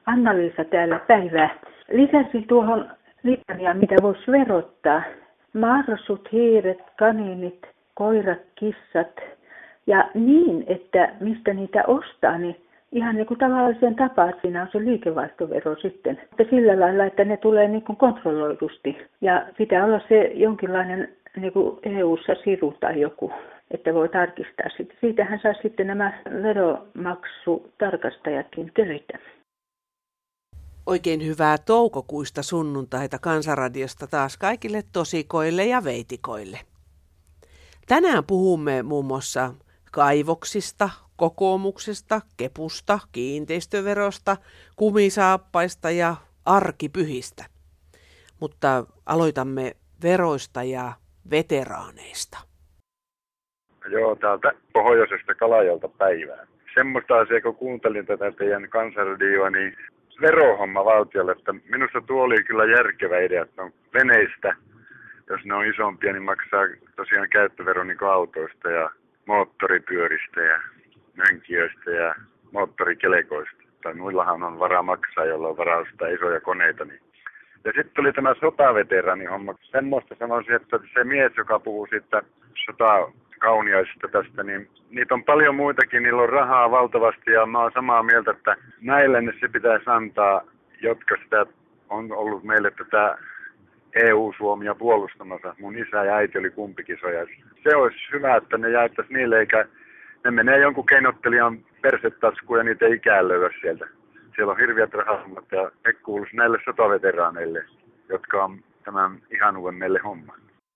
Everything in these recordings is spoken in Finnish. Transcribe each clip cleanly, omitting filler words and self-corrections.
Anna-Liisa täällä päivää. Lisäsi tuohon litaniaan, mitä voisi verottaa. Marsut, hiiret, kaniinit, koirat, kissat. Ja niin, että mistä niitä ostaa, niin ihan niin kuin tavalliseen tapaan, siinä on se liikevaihtovero sitten. Mutta sillä lailla, että ne tulee niin kuin kontrolloidusti. Ja pitää olla se jonkinlainen niin kuin EU-ssa siru tai joku, että voi tarkistaa sitten. Siitähän saa sitten nämä veromaksutarkastajatkin keritä. Oikein hyvää toukokuista sunnuntaita Kansanradiosta taas kaikille tosikoille ja veitikoille. Tänään puhumme muun muassa kaivoksista, kokoomuksesta, kepusta, kiinteistöverosta, kumisaappaista ja arkipyhistä. Mutta aloitamme veroista ja veteraaneista. Joo, täältä pohjoisesta Kalajalta päivää. Semmoista asiaa, kun kuuntelin tätä teidän Kansanradioa, niin verohomma valtiolle, että minusta tuo oli kyllä järkevä idea, että on veneistä, jos ne on isompia, niin maksaa tosiaan käyttövero niin kuin autoista ja moottoripyöristä ja mönkijöistä ja moottorikelekoista. Tai muillahan on varaa maksaa, jolla on varaa ostaa isoja koneita. Niin. Ja sitten tuli tämä sotaveteraanihomma. Semmoista sanoisin, että se mies, joka puhuu siitä sotakauniaisista tästä, niin niitä on paljon muitakin, niillä on rahaa valtavasti ja mä oon samaa mieltä, että näille se pitäisi antaa, jotka sitä on ollut meille tätä EU-Suomia puolustamassa. Mun isä ja äiti oli kumpikin sojassa. Se olisi hyvä, että ne jaettaisiin niille, eikä ne menee jonkun keinottelijan persetaskuun ja niitä ei ikään löyä sieltä. Siellä on hirviät rahasummat ja ne kuuluisi näille sotaveteraaneille, jotka on tämän ihan uuden meille homma.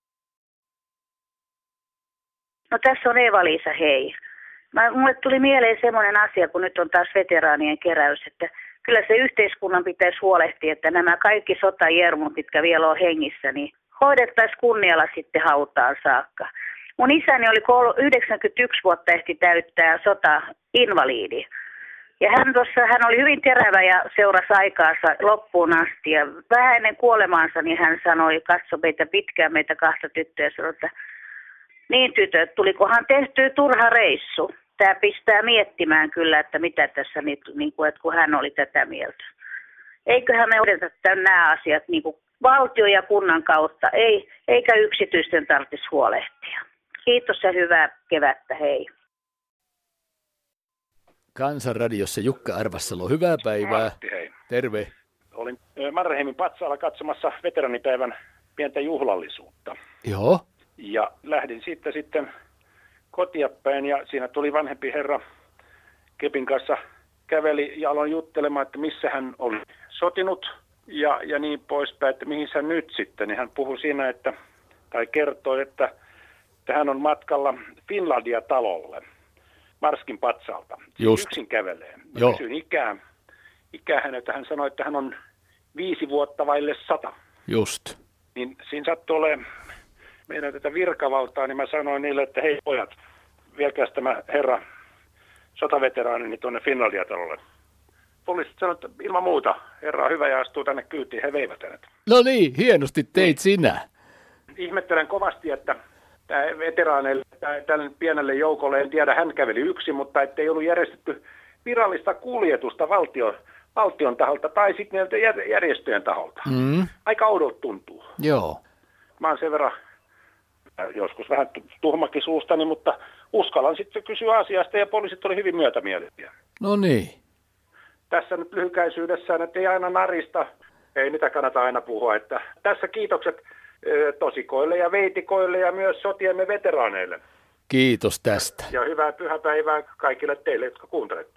No tässä on Eeva-Liisa, hei. Mulle tuli mieleen semmoinen asia, kun nyt on taas veteraanien keräys, että kyllä se yhteiskunnan pitäisi huolehtia, että nämä kaikki sotajermut, mitkä vielä on hengissä, niin hoidettaisiin kunnialla sitten hautaan saakka. Mun isäni oli 91 vuotta ehti täyttää sota-invaliidi. Ja hän oli hyvin terävä ja seurasi aikaansa loppuun asti. Ja vähän ennen kuolemaansa niin hän sanoi, katsoi meitä kahta tyttöä ja sanoi, että niin tytöt, tulikohan tehtyä turha reissu. Tämä pistää miettimään kyllä, että mitä tässä nyt, niin kuin, että kun hän oli tätä mieltä. Eiköhän me odoteta nämä asiat niin kuin valtio ja kunnan kautta, eikä yksityisten tarvitsisi huolehtia. Kiitos ja hyvää kevättä, hei. Kansanradiossa Jukka Arvassalo, hyvää päivää. Matti, hei. Terve. Olin Mannerheimin patsaalla katsomassa veteranipäivän pientä juhlallisuutta. Joo. Ja lähdin siitä sitten kotia päin ja siinä tuli vanhempi herra kepin kanssa, käveli ja aloin juttelemaan, että missä hän oli sotinut ja niin poispäin, että mihin hän nyt sitten. Niin hän puhui siinä, tai kertoi, että hän on matkalla Finlandia-talolle Marskin patsaalta. Just. Yksin kävelee. Joo. Kysyin ikää häneltä. Hän sanoi, että hän on 5 vuotta vaille 100. Just. Niin siinä sattui olemaan meidän tätä virkavaltaa, niin mä sanoin niille, että hei pojat, viekääs tämä herra sotaveteraanini tuonne Finlandia-talolle. Poliisit sanoivat, että ilman muuta, herra on hyvä ja astuu tänne kyytiin, he veivät hänet. No niin, hienosti teit sinä. Ihmettelen kovasti, että tämä veteraaneille, tälle pienelle joukolle, en tiedä, hän käveli yksin, mutta ettei ollut järjestetty virallista kuljetusta valtion taholta tai sitten järjestöjen taholta. Aika oudolta tuntuu. Joo. Mä oon sen verran joskus vähän tuhmakin suustani, mutta uskallan sitten kysyä asiasta ja poliisit oli hyvin myötämielisiä. No niin. Tässä nyt lyhykäisyydessään, että ei aina narista, ei niitä kannata aina puhua, että tässä kiitokset tosikoille ja veitikoille ja myös sotiemme veteraaneille. Kiitos tästä. Ja hyvää pyhäpäivää kaikille teille, jotka kuuntelette.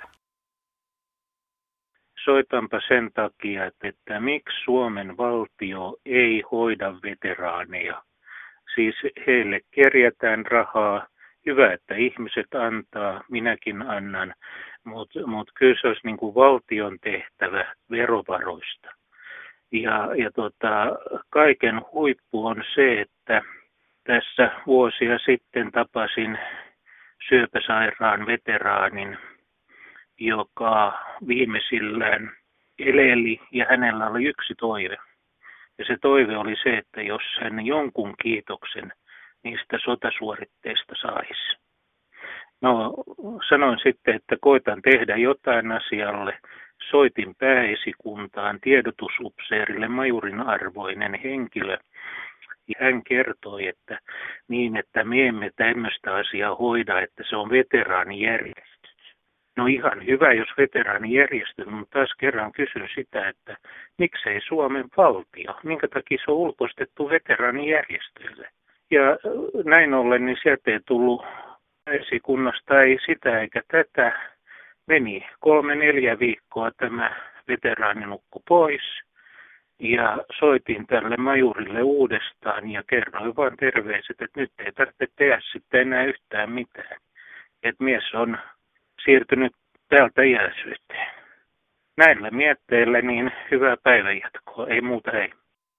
Soitanpa sen takia, että miksi Suomen valtio ei hoida veteraaneja. Siis heille kerjätään rahaa. Hyvä, että ihmiset antaa, minäkin annan, mutta kyllä se olisi niin kuin valtion tehtävä verovaroista. Ja kaiken huippu on se, että tässä vuosia sitten tapasin syöpäsairaan veteraanin, joka viimeisillään eleli ja hänellä oli yksi toive. Ja se toive oli se, että jos hän jonkun kiitoksen niistä sotasuoritteista saisi. No sanoin sitten, että koitan tehdä jotain asialle. soitin pääesikuntaan tiedotusupseerille majurin arvoinen henkilö. Hän kertoi, että me emme tämmöistä asiaa hoida, että se on veteraanijärjestö. No ihan hyvä, jos veteraanijärjestö, mutta taas kerran kysyn sitä, että miksei Suomen valtio, minkä takia se on ulkoistettu veteraanijärjestöille. Ja näin ollen, niin sieltä ei tullut esikunnasta ei sitä eikä tätä. Meni 3-4 viikkoa tämä veteraani nukkui pois. Ja soitin tälle majurille uudestaan ja kerroin vain terveiset, että nyt ei tarvitse tehdä sitten enää yhtään mitään. Että mies on siirtynyt täältä iäisyyteen. Näillä mietteillä niin hyvää päivänjatkoa, ei muuta ei.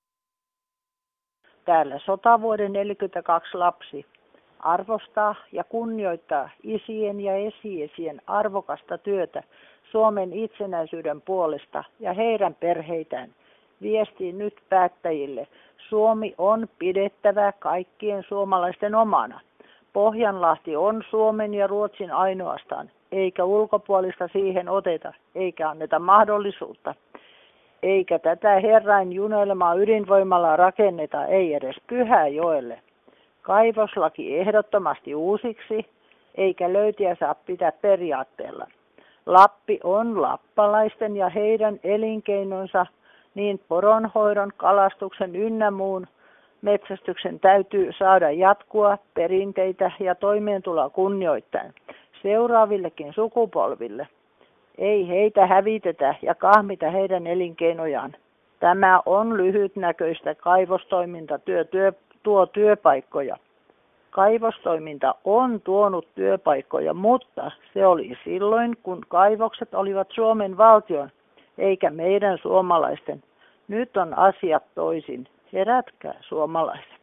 Täällä sotavuoden 42 lapsi arvostaa ja kunnioittaa isien ja esiesien arvokasta työtä Suomen itsenäisyyden puolesta ja heidän perheitään. Viestii nyt päättäjille. Suomi on pidettävä kaikkien suomalaisten omana. Pohjanlahti on Suomen ja Ruotsin ainoastaan, eikä ulkopuolista siihen oteta, eikä anneta mahdollisuutta. Eikä tätä herrain junelmaa ydinvoimalla rakenneta, ei edes Pyhäjoelle. Kaivoslaki ehdottomasti uusiksi, eikä löytiä saa pitää periaatteella. Lappi on lappalaisten ja heidän elinkeinonsa, niin poronhoidon, kalastuksen ynnä muun metsästyksen täytyy saada jatkua perinteitä ja toimeentuloa kunnioittaen seuraavillekin sukupolville. Ei heitä hävitetä ja kahmita heidän elinkeinojaan. Tämä on lyhytnäköistä kaivostoiminta, tuo työpaikkoja. Kaivostoiminta on tuonut työpaikkoja, mutta se oli silloin, kun kaivokset olivat Suomen valtion, eikä meidän suomalaisten. Nyt on asiat toisin. Herätkää suomalaiset.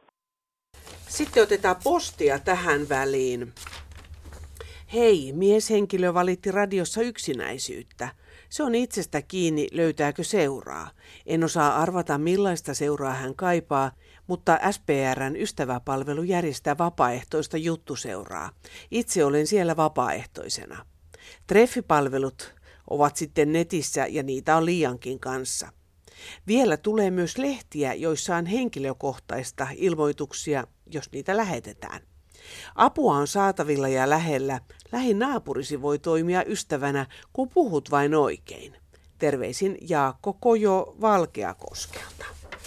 Sitten otetaan postia tähän väliin. Hei, mieshenkilö valitti radiossa yksinäisyyttä. Se on itsestä kiinni, löytääkö seuraa. En osaa arvata millaista seuraa hän kaipaa, mutta SPR:n ystäväpalvelu järjestää vapaaehtoista juttuseuraa. Itse olen siellä vapaaehtoisena. Treffipalvelut ovat sitten netissä ja niitä on liiankin kanssa. Vielä tulee myös lehtiä, joissa on henkilökohtaista ilmoituksia, jos niitä lähetetään. Apua on saatavilla ja lähellä. Lähinaapurisi voi toimia ystävänä, kun puhut vain oikein. Terveisin Jaakko Kojo Valkeakoskelta.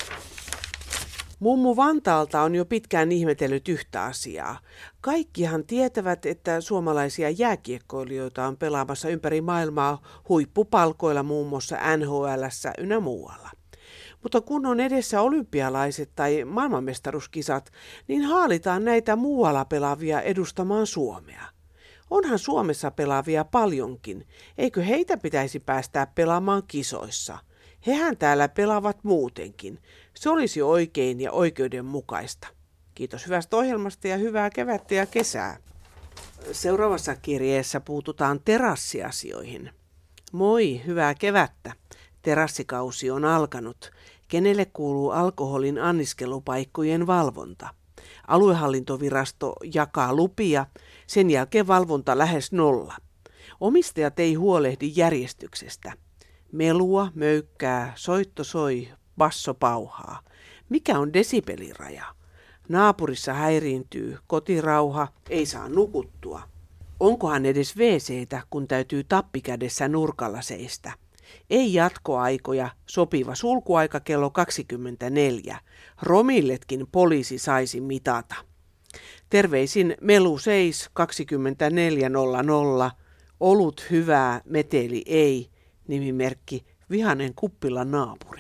Mummu Vantaalta on jo pitkään ihmetellyt yhtä asiaa. Kaikkihan tietävät, että suomalaisia jääkiekkoilijoita on pelaamassa ympäri maailmaa huippupalkoilla muun muassa NHL:ssä ynnä muualla. Mutta kun on edessä olympialaiset tai maailmanmestaruuskisat, niin haalitaan näitä muualla pelaavia edustamaan Suomea. Onhan Suomessa pelaavia paljonkin. Eikö heitä pitäisi päästää pelaamaan kisoissa? Hehän täällä pelaavat muutenkin. Se olisi oikein ja oikeudenmukaista. Kiitos hyvästä ohjelmasta ja hyvää kevättä ja kesää. Seuraavassa kirjeessä puututaan terassiasioihin. Moi, hyvää kevättä. Terassikausi on alkanut. Kenelle kuuluu alkoholin anniskelupaikkojen valvonta? Aluehallintovirasto jakaa lupia, sen jälkeen valvonta lähes nolla. Omistajat ei huolehdi järjestyksestä. Melua, möykkää, soitto soi, basso pauhaa. Mikä on desibeliraja? Naapurissa häiriintyy, kotirauha, ei saa nukuttua. Onkohan edes WC:tä, kun täytyy tappikädessä nurkalla seistä? Ei jatkoaikoja, sopiva sulkuaika kello 24. Romilletkin poliisi saisi mitata. Terveisin Melu 6 2400, olut hyvää, meteli ei, nimimerkki Vihanen Kuppilan naapuri.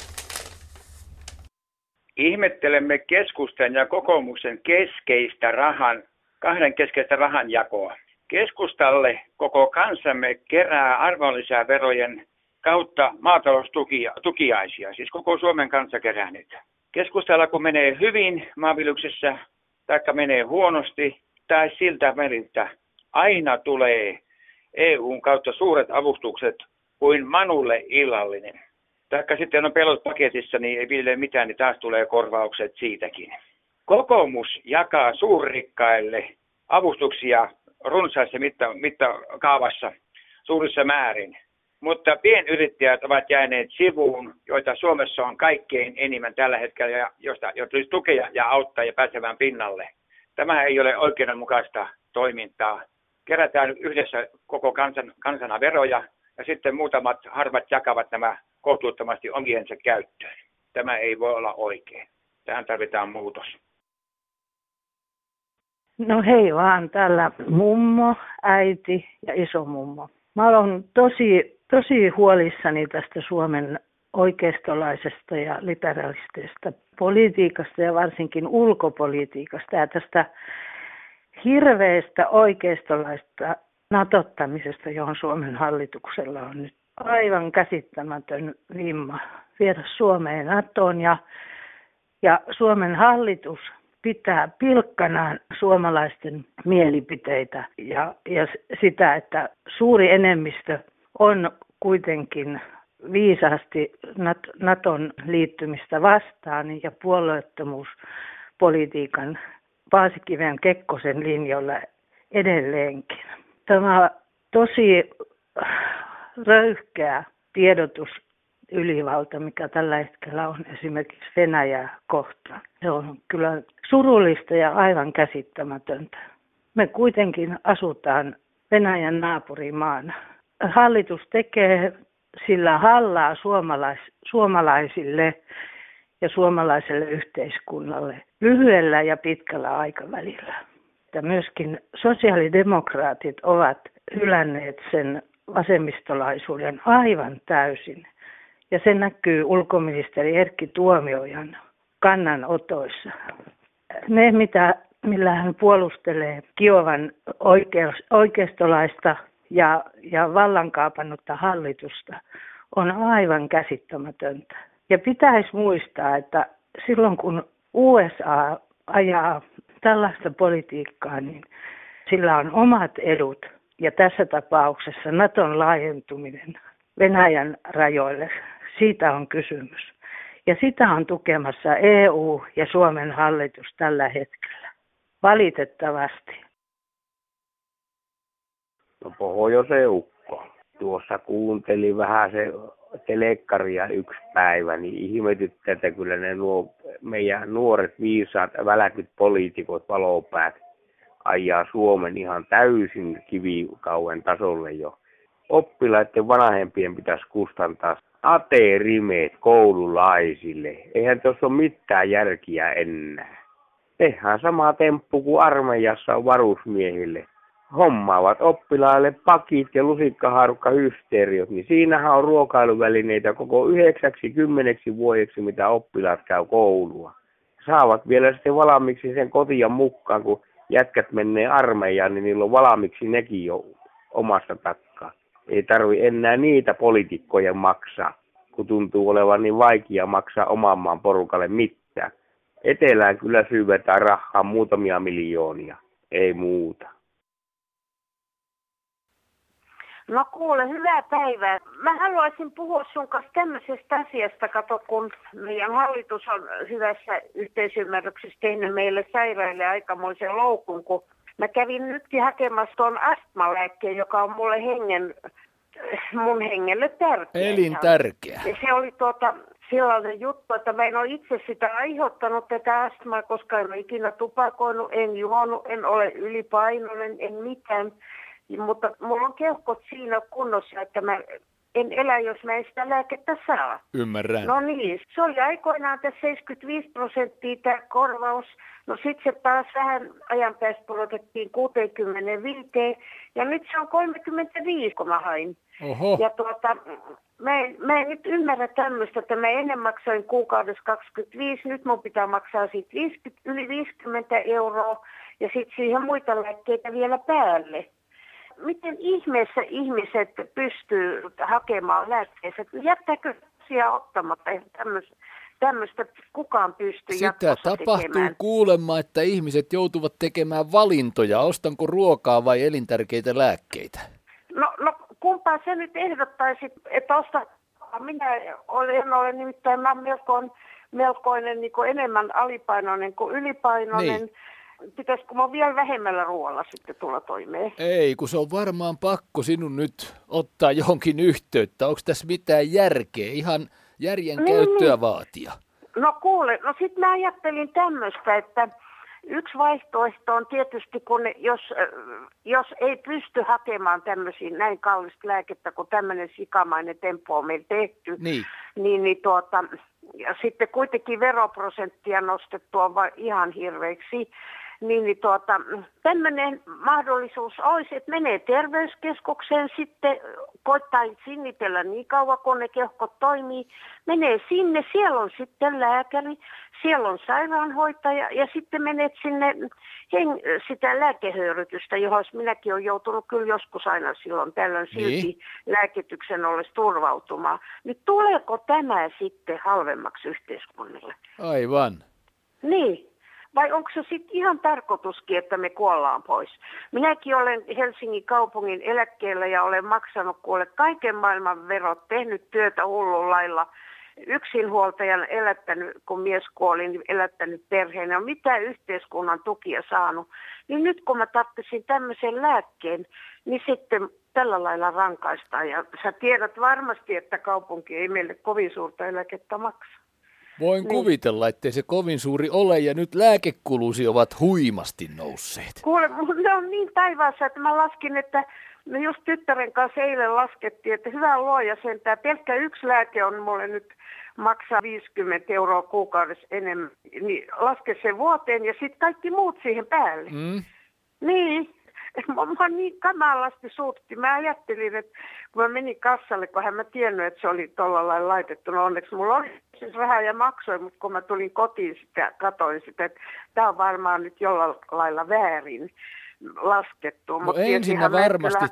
Ihmettelemme keskustan ja kokoomuksen kahden keskeistä rahanjakoa. Keskustalle koko kansamme kerää arvonlisäverojen kautta maataloustukiaisia, siis koko Suomen kansa kerää niitä. Keskustalla kun menee hyvin maanviljelyksessä, taikka menee huonosti, tai siltä väliltä, aina tulee EUn kautta suuret avustukset kuin Manulle illallinen. Taikka sitten on pelot paketissa, niin ei ville mitään, niin taas tulee korvaukset siitäkin. Kokoomus jakaa suurrikkaille avustuksia runsaissa mittakaavassa suurissa määrin. mutta pienyrittäjät ovat jääneet sivuun, joita Suomessa on kaikkein enemmän tällä hetkellä, ja joista tulisi tukea ja auttaa ja pääsevään pinnalle. Tämä ei ole oikeudenmukaista toimintaa. Kerätään yhdessä koko kansana veroja, ja sitten muutamat harvat jakavat nämä kohtuuttomasti omiensa käyttöön. Tämä ei voi olla oikein. Tähän tarvitaan muutos. No hei vaan, täällä mummo, äiti ja isomummo. Mä olen tosi huolissani tästä Suomen oikeistolaisesta ja liberalistisesta politiikasta ja varsinkin ulkopolitiikasta ja tästä hirveästä oikeistolaista natottamisesta, johon Suomen hallituksella on nyt aivan käsittämätön vimma viedä Suomeen NATOon ja Suomen hallitus pitää pilkkanaan suomalaisten mielipiteitä ja sitä, että suuri enemmistö on kuitenkin viisaasti NATOn liittymistä vastaan ja puolueettomuuspolitiikan Paasikiven Kekkosen linjoilla edelleenkin. Tämä tosi röyhkeä tiedotusylivalta, mikä tällä hetkellä on esimerkiksi Venäjää kohtaan. Se on kyllä surullista ja aivan käsittämätöntä. Me kuitenkin asutaan Venäjän naapurimaana. Hallitus tekee sillä hallaa suomalaisille ja suomalaiselle yhteiskunnalle lyhyellä ja pitkällä aikavälillä. Ja myöskin sosiaalidemokraatit ovat hylänneet sen vasemmistolaisuuden aivan täysin. Ja se näkyy ulkoministeri Erkki Tuomiojan kannanotoissa. Ne, millä hän puolustelee Kiovan oikeistolaista ja vallankaapannutta hallitusta, on aivan käsittämätöntä. Ja pitäisi muistaa, että silloin kun USA ajaa tällaista politiikkaa, niin sillä on omat edut. Ja tässä tapauksessa NATOn laajentuminen Venäjän rajoille, siitä on kysymys. Ja sitä on tukemassa EU ja Suomen hallitus tällä hetkellä. Valitettavasti. No pohjoisen ukko. Tuossa kuuntelin vähän se telekkaria yksi päivä, niin ihmetyttää, että kyllä ne meidän nuoret viisaat väläkyt poliitikot valopäät ajaa Suomen ihan täysin kivikauen tasolle jo. Oppilaiden vanhempien pitäisi kustantaa aterimeet koululaisille. Eihän tuossa ole mitään järkiä enää. Tehdään sama temppu kuin armeijassa on varusmiehille. Hommaavat oppilaille pakit ja lusikkahaarukka-hysteeriot, niin siinähän on ruokailuvälineitä koko 9-10 vuodeksi, mitä oppilaat käy koulua. Saavat vielä sitten valmiiksi sen kotiin mukaan, kun jätkät menee armeijaan, niin niillä on valmiiksi nekin jo omasta takkaa. Ei tarvi enää niitä poliitikkoja maksaa, kun tuntuu olevan niin vaikea maksaa oman maan porukalle mitään. Etelään kyllä syydetään rahaa muutamia miljoonia, ei muuta. No kuule, hyvää päivää. Mä haluaisin puhua sun kanssa tämmöisestä asiasta, kato, kun meidän hallitus on hyvässä yhteisymmärryksessä tehnyt meille sairaille aikamoisen loukun, kun mä kävin nytkin hakemassa tuon astmalääkkeen, joka on mulle mun hengelle tärkeä. Elintärkeä. Ja se oli sellainen juttu, että mä en ole itse sitä aiheuttanut tätä astmaa, koska en ole ikinä tupakoinut, en juonut, en ole ylipainoinen, en mitään. Mutta mulla on keuhkot siinä kunnossa, että mä en elä, jos mä en sitä lääkettä saa. Ymmärrän. No niin, se oli aikoinaan tässä 75% tämä korvaus. No sitten se taas vähän ajan päästä pudotettiin 65 ja nyt se on 35, kun mä hain. Oho. Ja mä en nyt ymmärrä tämmöistä, että mä ennen maksoin kuukaudessa 25, nyt mun pitää maksaa siitä yli 50 euroa ja sitten siihen muita lääkkeitä vielä päälle. Miten ihmeessä ihmiset pystyy hakemaan lääkkeensä? Jättääkö asiaa ottamatta? Tämmöistä kukaan pystyy jatkossa Sitä tapahtuu tekemään. kuulemma, että ihmiset joutuvat tekemään valintoja. Ostanko ruokaa vai elintärkeitä lääkkeitä? No kumpaa se nyt ehdottaisi, että osta? Minä en ole nimittäin melkoinen niin kuin enemmän alipainoinen kuin ylipainoinen. Niin. pitäisikö mun vielä vähemmällä ruoalla sitten tulla toimeen? Ei, kun se on varmaan pakko sinun nyt ottaa johonkin yhteyttä. Onko tässä mitään järkeä, ihan järjen käyttöä vaatia? No kuule, no sit mä ajattelin tämmöistä, että yksi vaihtoehto on tietysti, kun jos ei pysty hakemaan tämmöisiä näin kallista lääkettä, kun tämmöinen sikamainen temppu on meillä tehty, niin ja sitten kuitenkin veroprosenttia nostettu on ihan hirveiksi, niin tämmöinen mahdollisuus olisi, että menee terveyskeskukseen sitten, koittaa sinnitellä niin kauan, kun ne keuhkot toimii, menee sinne, siellä on sitten lääkäri, siellä on sairaanhoitaja ja sitten menet sinne sitä lääkehöyrytystä, johon minäkin olen joutunut kyllä joskus aina silloin tällöin silti lääkityksen ollessa turvautumaan. Nyt tuleeko tämä sitten halvemmaksi yhteiskunnille? Aivan. Niin. Vai onko se sitten ihan tarkoituskin, että me kuollaan pois? Minäkin olen Helsingin kaupungin eläkkeellä ja olen maksanut kuule kaiken maailman verot, tehnyt työtä hullun lailla. Yksinhuoltajan elättänyt, kun mies kuoli, niin elättänyt perheen. Ja mitään yhteiskunnan tukia saanut. Niin nyt kun mä tarvitsin tämmöisen lääkkeen, niin sitten tällä lailla rankaistaan. Ja sä tiedät varmasti, että kaupunki ei meille kovin suurta eläkettä maksa. Voin kuvitella, ettei se kovin suuri ole, ja nyt lääkekulusi ovat huimasti nousseet. Kuule, ne on niin taivaassa, että mä laskin, että me just tyttären kanssa eilen laskettiin, että hyvä luoja sentään. Pelkkä yksi lääke on mulle nyt maksaa 50 € kuukaudessa enemmän. Niin laske sen vuoteen ja sitten kaikki muut siihen päälle. Niin. Mä niin kamalasti suutti. Mä ajattelin, että kun mä menin kassalle, kun hän mä tiennyt, että se oli tuolla lailla laitettu. No onneksi mulla oli siis rahaa ja maksoin, mutta kun mä tulin kotiin sitä, katsoin sitä, että tää on varmaan nyt jollain lailla väärin laskettu. No ensinnä varmasti,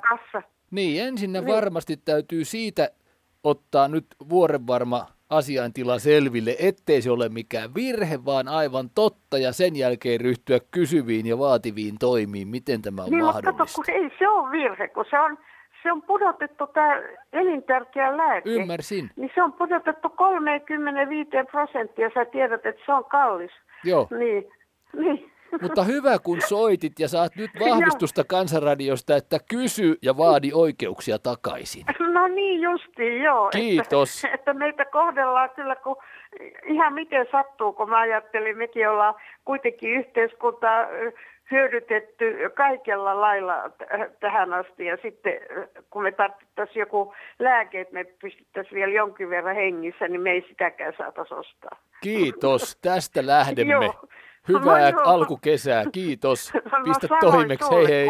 varmasti täytyy siitä ottaa nyt vuorenvarma asiaintila selville, ettei se ole mikään virhe, vaan aivan totta, ja sen jälkeen ryhtyä kysyviin ja vaativiin toimiin, miten tämä on mahdollista. Mutta kato, kun ei se ole virhe, kun se on pudotettu tämä elintärkeä lääke. Ymmärsin. Niin se on pudotettu 35%, sä tiedät, että se on kallis. Joo. Niin. Mutta hyvä, kun soitit ja saat nyt vahvistusta Kansanradiosta, että kysy ja vaadi oikeuksia takaisin. No niin justiin, joo. Kiitos. Että meitä kohdellaan kyllä ihan miten sattuu, kun mä ajattelin, mekin ollaan kuitenkin yhteiskuntaa hyödytetty kaikella lailla tähän asti. Ja sitten kun me tarvittaisiin joku lääke, että me pystyttäisiin vielä jonkin verran hengissä, niin me ei sitäkään saataisi ostaa. Kiitos, tästä lähdemme. Hyvää alkukesää, kiitos. Pistä toimeksi, hei.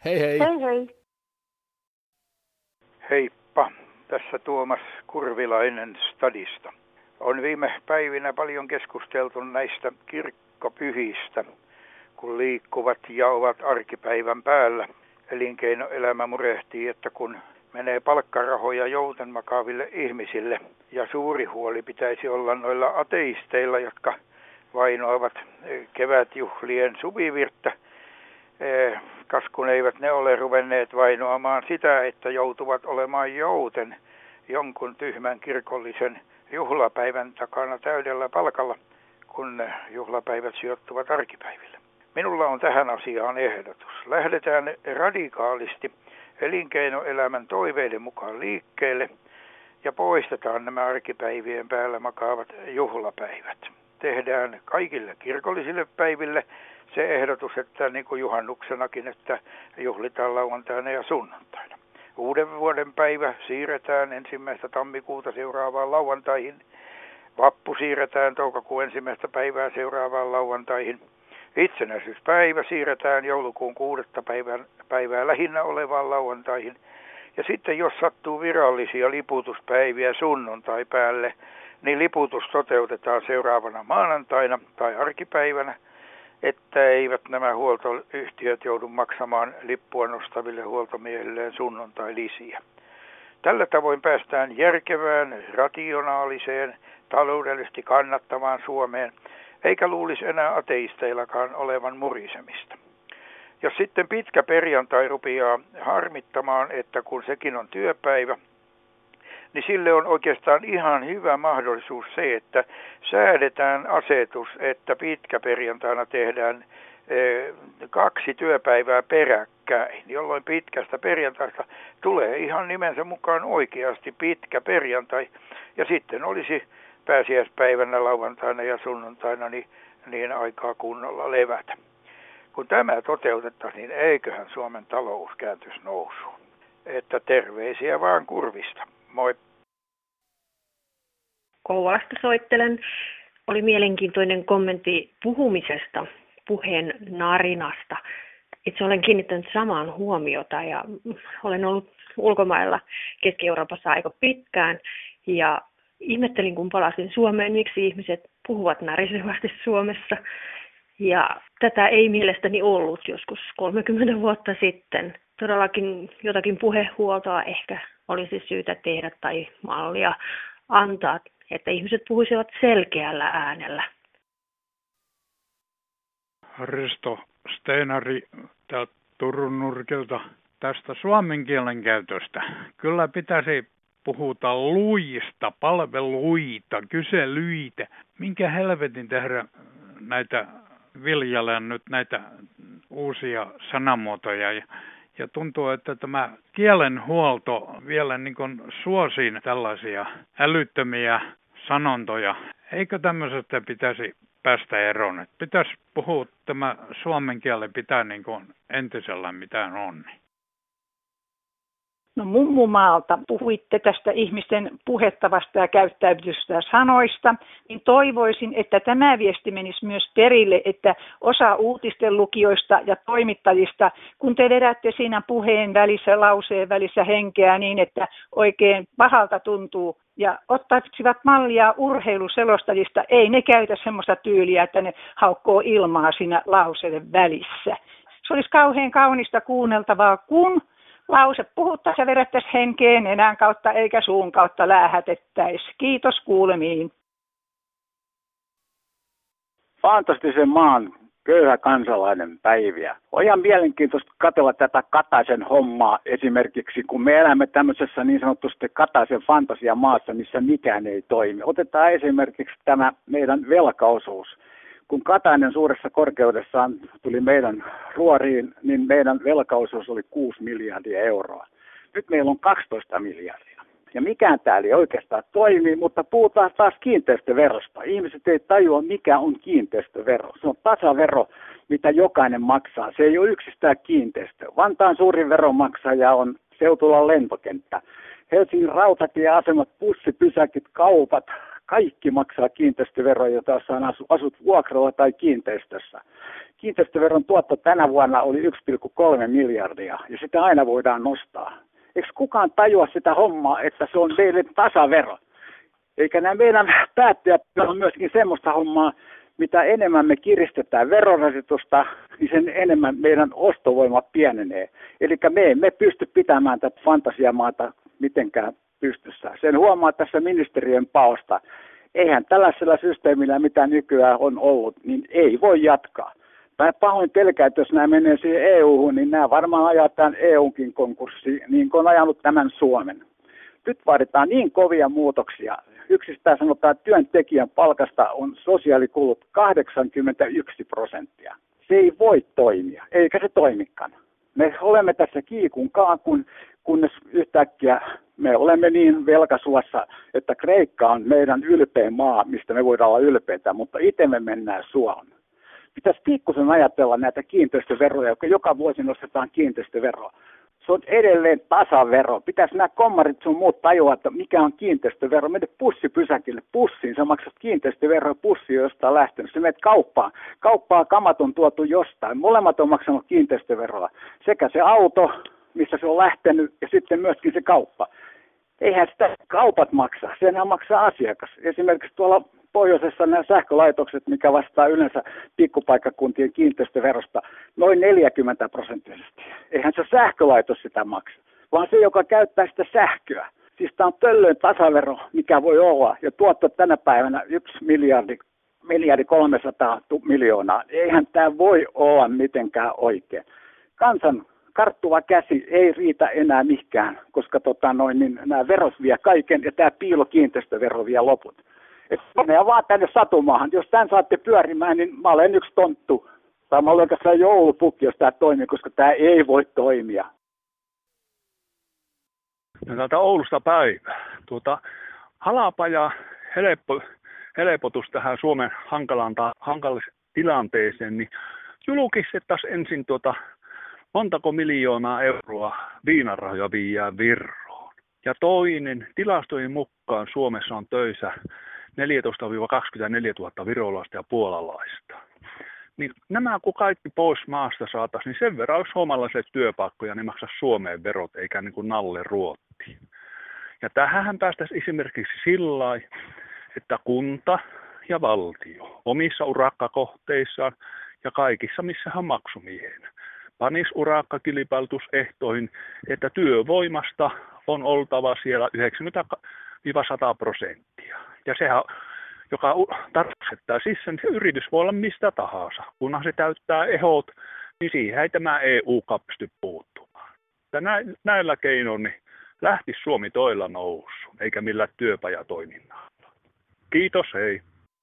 Heippa, tässä Tuomas Kurvilainen Stadista. On viime päivinä paljon keskusteltu näistä kirkkopyhistä, kun liikkuvat ja ovat arkipäivän päällä. Elinkeinoelämä murehtii, että kun menee palkkarahoja joutenmakaaville ihmisille, ja suuri huoli pitäisi olla noilla ateisteilla, jotka vainoavat kevätjuhlien suvivirttä, kas kun eivät ne ole ruvenneet vainoamaan sitä, että joutuvat olemaan jouten jonkun tyhmän kirkollisen juhlapäivän takana täydellä palkalla, kun juhlapäivät sijoittuvat arkipäiville. Minulla on tähän asiaan ehdotus. Lähdetään radikaalisti elinkeinoelämän toiveiden mukaan liikkeelle ja poistetaan nämä arkipäivien päällä makaavat juhlapäivät. Tehdään kaikille kirkollisille päiville se ehdotus, että niin kuin juhannuksenakin, että juhlitaan lauantaina ja sunnuntaina. Uuden vuoden päivä siirretään 1. tammikuuta seuraavaan lauantaihin. Vappu siirretään toukokuun 1. päivää seuraavaan lauantaihin. Itsenäisyyspäivä siirretään joulukuun 6. päivää lähinnä olevaan lauantaihin. Ja sitten jos sattuu virallisia liputuspäiviä sunnuntai päälle, niin liputus toteutetaan seuraavana maanantaina tai arkipäivänä, että eivät nämä huoltoyhtiöt joudu maksamaan lippua nostaville huoltomiehilleen sunnuntai-lisiä. Tällä tavoin päästään järkevään, rationaaliseen, taloudellisesti kannattavaan Suomeen, eikä luulisi enää ateisteillakaan olevan murisemista. Jos sitten pitkä perjantai rupeaa harmittamaan, että kun sekin on työpäivä, niin sille on oikeastaan ihan hyvä mahdollisuus se, että säädetään asetus, että pitkäperjantaina tehdään 2 työpäivää peräkkäin, jolloin pitkästä perjantaista tulee ihan nimensä mukaan oikeasti pitkä perjantai. Ja sitten olisi pääsiäispäivänä, lauantaina ja sunnuntaina niin aikaa kunnolla levätä. Kun tämä toteutettaisiin, niin eiköhän Suomen talous kääntyisi nousuun. Että terveisiä vaan Kurvista. Moi. Kouvolasta soittelen. Oli mielenkiintoinen kommentti puhumisesta, puheen narinasta. Itse olen kiinnittänyt samaan huomiota ja olen ollut ulkomailla Keski-Euroopassa aika pitkään. Ja ihmettelin, kun palasin Suomeen, miksi ihmiset puhuvat narisevasti Suomessa. Ja tätä ei mielestäni ollut joskus 30 vuotta sitten. Todellakin jotakin puhehuoltoa ehkä olisi syytä tehdä tai mallia antaa, että ihmiset puhuisivat selkeällä äänellä. Risto Steinari täältä Turun nurkilta tästä suomen kielen käytöstä. Kyllä pitäisi puhuta luista, palveluita, kyselyitä. Minkä helvetin tehdä näitä viljellään nyt näitä uusia sanamuotoja ja tuntuu, että tämä kielenhuolto vielä niin kuin suosii tällaisia älyttömiä sanontoja. Eikö tämmöisestä pitäisi päästä eroon? Että pitäisi puhua tämä suomen kielen pitää niin kuin entisellään mitään on. No mummumaalta puhuitte tästä ihmisten puhettavasta ja käyttäytystä sanoista, niin toivoisin, että tämä viesti menisi myös perille, että osa uutisten lukijoista ja toimittajista, kun te vedätte siinä puheen välissä, lauseen välissä henkeä niin, että oikein pahalta tuntuu, ja ottaisivat mallia urheiluselostajista, ei ne käytä semmoista tyyliä, että ne haukkoo ilmaa siinä lauseiden välissä. Se olisi kauhean kaunista kuunneltavaa, kun lause puhuttaisiin ja vedettäisiin henkeen nenän kautta eikä suun kautta läähätettäisi. Kiitos kuulemiin. Fantastisen maan köyhä kansalainen päiviä. On ihan mielenkiintoista katsella tätä Kataisen hommaa esimerkiksi, kun me elämme tämmöisessä niin sanotusti Kataisen fantasiamaassa, missä mikään ei toimi. Otetaan esimerkiksi tämä meidän velkaosuus. Kun Katainen suuressa korkeudessaan tuli meidän ruoriin, niin meidän velkaosuus oli 6 miljardia euroa. Nyt meillä on 12 miljardia. Ja mikään täällä ei oikeastaan toimi, mutta puhutaan taas kiinteistöverosta. Ihmiset ei tajua, mikä on kiinteistövero. Se on tasavero, mitä jokainen maksaa. Se ei ole yksistään kiinteistö. Vantaan suurin veronmaksaja on Seutulan lentokenttä. Helsingin rautatieasemat, bussipysäkit, kaupat. Kaikki maksaa kiinteistöveroja, jos asut vuokralla tai kiinteistössä. Kiinteistöveron tuotto tänä vuonna oli 1,3 miljardia ja sitä aina voidaan nostaa. Eikö kukaan tajua sitä hommaa, että se on meille tasavero? Eikä nämä meidän päättäjät on myöskin semmoista hommaa, mitä enemmän me kiristetään verorasitusta, niin sen enemmän meidän ostovoima pienenee. Eli me emme pysty pitämään tätä fantasiamaata mitenkään pystyssä. Sen huomaa tässä ministeriön paosta. Eihän tällaisella systeemillä, mitä nykyään on ollut, niin ei voi jatkaa. Mä pahoin pelkään, että jos nämä menee siihen EU-hun, niin nämä varmaan ajaa tämän EU:nkin konkurssiin, niin kuin on ajanut tämän Suomen. Nyt vaaditaan niin kovia muutoksia. Yksistään sanotaan, että työntekijän palkasta on sosiaalikulut 81%. Se ei voi toimia, eikä se toimikaan. Me olemme tässä kiikun kaakun, kunnes yhtäkkiä me olemme niin velkasuossa, että Kreikka on meidän ylpeä maa, mistä me voidaan olla ylpeitä, mutta itse me mennään suohon. Pitäisi pikkusen ajatella näitä kiinteistöveroja, jotka joka vuosi nostetaan kiinteistöveroa. Se on edelleen tasavero. Pitäisi nämä kommarit sun muut tajua, että mikä on kiinteistövero. Mene bussipysäkille, bussiin, sä maksat kiinteistöveroa, bussi on jostain lähtenyt. Sä menet kauppaan. Kauppaa kamat on tuotu jostain. Molemmat on maksanut kiinteistöveroa. Sekä se auto, missä se on lähtenyt, ja sitten myöskin se kauppa. Eihän sitä kaupat maksa, senhän maksaa asiakas. Esimerkiksi tuolla pohjoisessa nämä sähkölaitokset, mikä vastaa yleensä pikkupaikkakuntien kiinteistöverosta, noin 40%. Eihän se sähkölaitos sitä maksa, vaan se, joka käyttää sitä sähköä. Siis tämä on töllön tasavero, mikä voi olla, ja tuotto tänä päivänä 1 miljardi 300 miljoonaa. Eihän tämä voi olla mitenkään oikein. Kansan karttuva käsi ei riitä enää mihinkään, koska nämä verot vie kaiken ja tämä piilokiinteistövero vie loput. Että menee vaan tänne satumaahan. Jos tämän saatte pyörimään, niin mä olen yksi tonttu Mä olen tässä joulupukki, jos tämä toimii, koska tämä ei voi toimia. Ja täältä Oulusta päivä. Halapaja helpotus tähän Suomen hankalaan tilanteeseen, niin julkistettaisiin ensin montako miljoonaa euroa viinarahoja viiää Virroon. Ja toinen, tilastojen mukaan Suomessa on töissä 14 000–24 000 virolaista ja puolalaista. Niin nämä kun kaikki pois maasta saataisiin, niin sen verran olisi suomalaisille työpaikkoja, niin maksaisi Suomeen verot eikä niin kuin Nalle Ruottiin. Ja tähän päästäisiin esimerkiksi sillä lailla, että kunta ja valtio omissa urakkakohteissaan ja kaikissa, missä hän maksumiehenä panisi urakkakilpailutusehtoihin, että työvoimasta on oltava siellä 90–100%. Ja sehän, joka tarkoittaa siis sen yritys voi olla mistä tahansa. Kunhan se täyttää ehdot, niin siihen ei tämä EU pysty puuttumaan. Ja näillä keinoin niin lähtisi Suomi toilla nousuun, eikä millään työpajatoiminnalla. Kiitos, hei.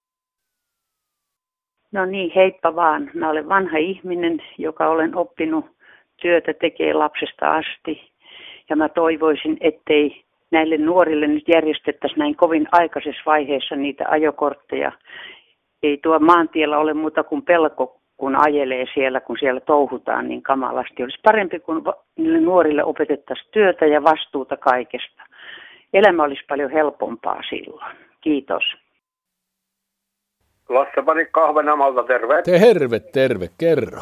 No niin, heippa vaan. Mä olen vanha ihminen, joka olen oppinut työtä tekee lapsesta asti. Ja mä toivoisin, ettei näille nuorille nyt järjestettäisiin näin kovin aikaisessa vaiheessa niitä ajokortteja. Ei tuo maantiellä ole muuta kuin pelko, kun ajelee siellä, kun siellä touhutaan niin kamalasti. Olisi parempi, kun niille nuorille opetettaisiin työtä ja vastuuta kaikesta. Elämä olisi paljon helpompaa silloin. Kiitos. Lasse Panikka Ahvenanmaalta, terve. Terve, kerro.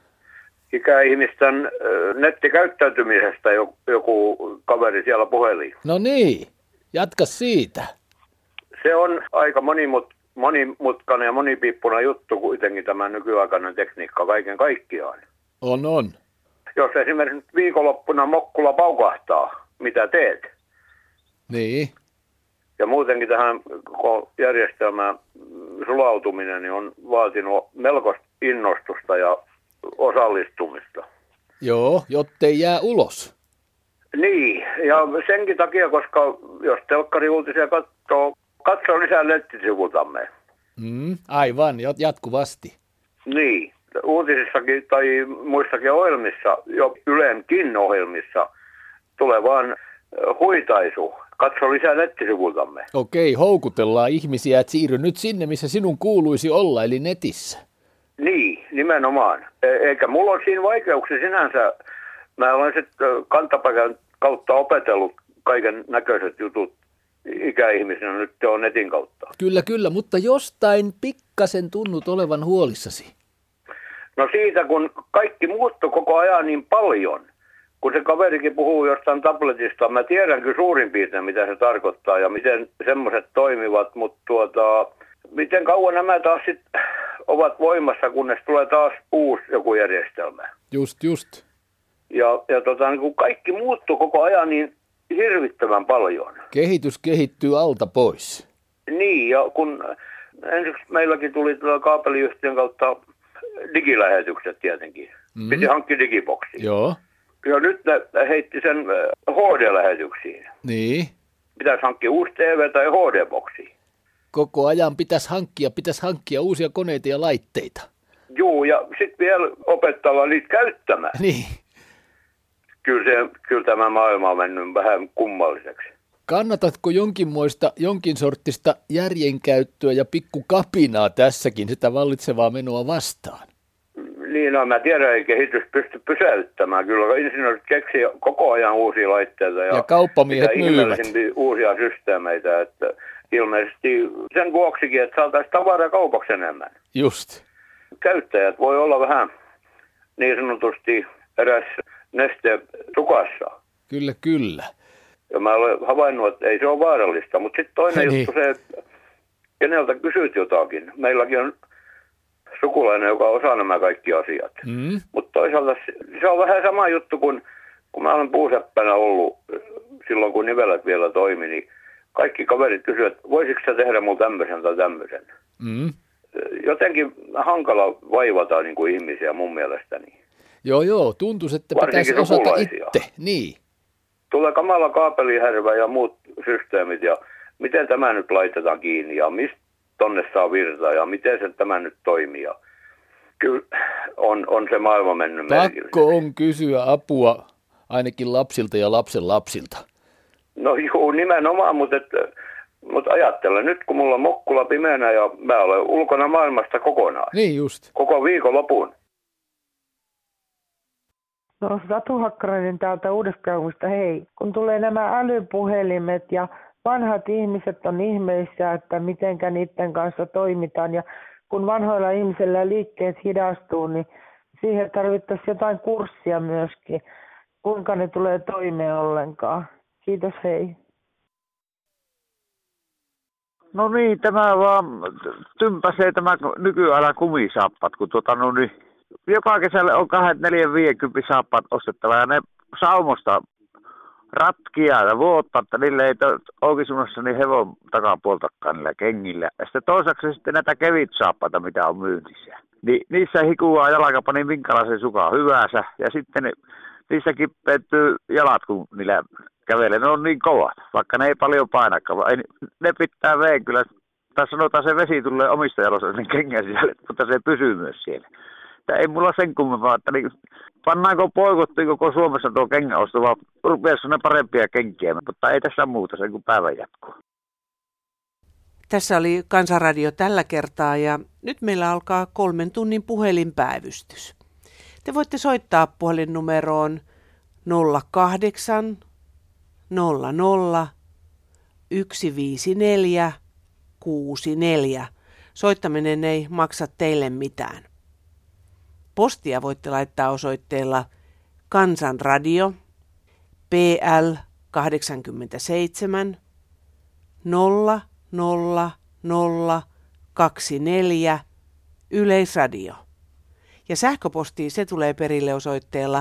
Ikäihmisten nettikäyttäytymisestä joku kaveri siellä puheli. No niin, jatka siitä. Se on aika monimutkainen ja monipiippuna juttu kuitenkin tämä nykyaikainen tekniikka kaiken kaikkiaan. On. Jos esimerkiksi viikonloppuna mokkula paukahtaa, mitä teet? Niin. Ja muutenkin tähän koko järjestelmään sulautuminen niin on vaatinut melkoista innostusta ja osallistumista. Joo, jottei jää ulos. Niin, ja senkin takia, koska jos telkkariuutisia katsoo lisää nettisivultamme. Aivan, jatkuvasti. Niin, uutisissakin tai muissakin ohjelmissa, jo Ylenkin ohjelmissa, tulee vaan huitaisu. Katso lisää nettisivultamme. Okei, houkutellaan ihmisiä, että siirry nyt sinne, missä sinun kuuluisi olla, eli netissä. Niin, nimenomaan. Eikä mulla ole siinä vaikeuksia sinänsä. Mä olen sitten kantapaikan kautta opetellut kaiken näköiset jutut ikäihmisenä, nyt se on netin kautta. Kyllä, mutta jostain pikkasen tunnut olevan huolissasi. No siitä, kun kaikki muuttui koko ajan niin paljon. Kun se kaverikin puhuu jostain tabletista, mä tiedän kyllä suurin piirtein, mitä se tarkoittaa ja miten semmoiset toimivat, mutta miten kauan nämä taas sitten ovat voimassa, kunnes tulee taas uusi joku järjestelmä. Just. Ja niin kun kaikki muuttuu koko ajan niin hirvittävän paljon. Kehitys kehittyy alta pois. Niin, ja kun ensiksi meilläkin tuli kaapeliyhtiön kautta digilähetykset tietenkin. Piti hankkia digiboksiin. Joo. Ja nyt ne heitti sen HD-lähetyksiin. Niin. Pitäisi hankkia uusi TV tai HD-boksi. Koko ajan pitäisi hankkia uusia koneita ja laitteita. Joo, ja sitten vielä opettaa niitä käyttämään. Niin. Kyllä tämä maailma on mennyt vähän kummalliseksi. Kannatatko jonkin sorttista järjenkäyttöä ja pikkukapinaa tässäkin sitä vallitsevaa menoa vastaan? Niin, no mä tiedän, ei kehitys pysty pysäyttämään. Kyllä insinöörit keksii koko ajan uusia laitteita ja kauppamiehet myyvät uusia systeemeitä. Että ilmeisesti sen vuoksikin, että saataisiin tavaraa kaupaksi enemmän. Just. Käyttäjät voi olla vähän niin sanotusti eräs neste tukassa. Kyllä. Ja mä olen havainnut, että ei se ole vaarallista. Mutta sitten toinen juttu se, että keneltä kysyt jotakin. Meilläkin on sukulainen, joka osaa nämä kaikki asiat. Mutta toisaalta se on vähän sama juttu, kun mä olen puuseppänä ollut silloin, kun nivelät vielä toimi, niin kaikki kaverit kysyvät, että voisitko sä tehdä mulle tämmöisen tai tämmöisen. Jotenkin hankala vaivata niin kuin ihmisiä mun mielestäni. Joo, tuntuisi, että pitäisi osata itse. Niin. Tulee kamala kaapelihärvä ja muut systeemit ja miten tämä nyt laitetaan kiinni ja mistä tonne saa virtaa ja miten se tämä nyt toimii. Kyllä on se maailma mennyt merkille. Pakko on kysyä apua ainakin lapsilta ja lapsen lapsilta. No juu, nimenomaan, mutta ajattelen nyt, kun mulla on Mokkula pimeänä ja mä olen ulkona maailmasta kokonaan. Niin just. Koko viikonlopun. No Satu Hakkarainen täältä Uudestakaupungista, hei. Kun tulee nämä älypuhelimet ja vanhat ihmiset on ihmeissä, että mitenkä niiden kanssa toimitaan. Ja kun vanhoilla ihmisillä liikkeet hidastuu, niin siihen tarvittaisiin jotain kurssia myöskin. Kuinka ne tulee toimeen ollenkaan. Kiitos, hei. No niin, tämä vaan tympäsee tämä nykyajan kumisaappat, kun joka kesällä on 2, 4, 50 saappat ostettava ja ne saumosta ratkia ja vuotta, että niille ei oikeisuudessa niin hevon takapuoltakaan niillä kengillä. Ja sitten toiseksi sitten näitä kevitsaappaita, mitä on myynnissä. Niin niissä hikuaa jalkapani minkälaisen sukaan hyvänsä ja sitten niissä kippeytyy jalat, kun niillä kävelee. Ne on niin kovat, vaikka ne ei paljon painakaan. Ne pitää veen kyllä, tai sanotaan se vesi tulee omista jaloista sen kengän sisälle, mutta se pysyy myös siellä. Että ei mulla sen kummempaa, että niin, pannaanko poikottiin koko Suomessa tuo kengänosto, vaan rupeassa ne parempia kenkiä, mutta ei tässä muuta sen kuin päivän jatkuu. Tässä oli Kansanradio tällä kertaa ja nyt meillä alkaa 3 tunnin puhelinpäivystys. Te voitte soittaa puhelinnumeroon 08 00 154 64. Soittaminen ei maksa teille mitään. Postia voitte laittaa osoitteella Kansanradio, PL 87 00024 Yleisradio. Ja sähköpostiin se tulee perille osoitteella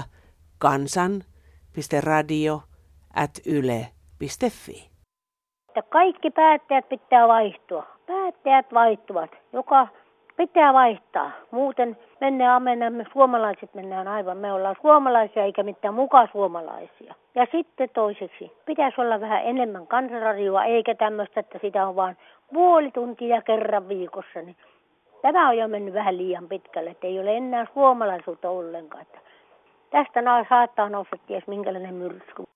kansan.radio@yle.fi. Kaikki päättäjät pitää vaihtua. Päättäjät vaihtuvat. Joka pitää vaihtaa. Muuten me suomalaiset mennään aivan. Me ollaan suomalaisia eikä mitään muka suomalaisia. Ja sitten toiseksi, pitäisi olla vähän enemmän Kansanradioa, eikä tämmöistä, että sitä on vain puoli tuntia kerran viikossa. Niin tämä on jo mennyt vähän liian pitkälle, että ei ole enää suomalaisuutta ollenkaan. Että tästä saattaa nousta ties minkälainen myrsky.